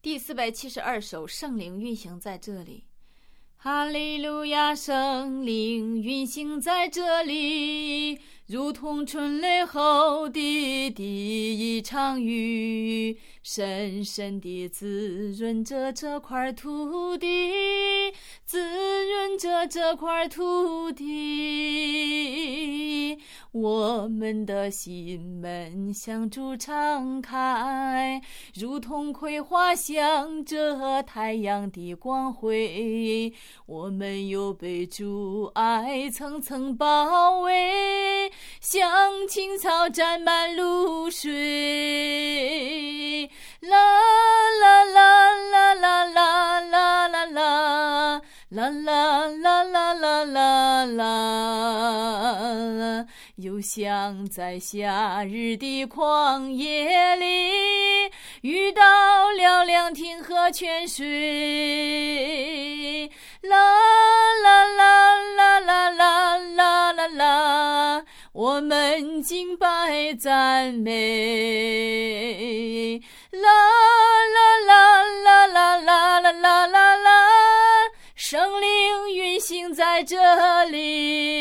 第472首，圣灵运行在这里。哈利路亚，圣灵运行在这里，如同春雷后的第一场雨，深深地滋润着这块土地，滋润着这块土地。我们的心门向主敞开，如同葵花向着太阳的光辉，我们又被主爱层层包围，像青草沾满露水。啦啦啦啦啦啦啦啦啦啦啦啦啦啦啦，又像在夏日的旷野里遇到了凉亭和泉水。啦啦啦啦啦啦啦啦啦，我们敬拜赞美。啦啦啦啦啦啦啦啦啦啦，圣灵运行在这里。